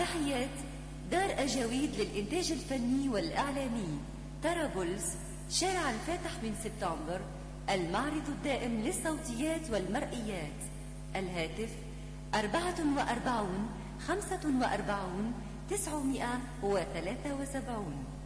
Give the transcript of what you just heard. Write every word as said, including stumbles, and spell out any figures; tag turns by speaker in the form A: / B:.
A: تحيات دار أجاويد للإنتاج الفني والإعلامي، طرابلس، شارع الفاتح من سبتمبر، المعرض الدائم للصوتيات والمرئيات. الهاتف أربعة وأربعون خمسة وأربعون تسعمائة وثلاثة وسبعون.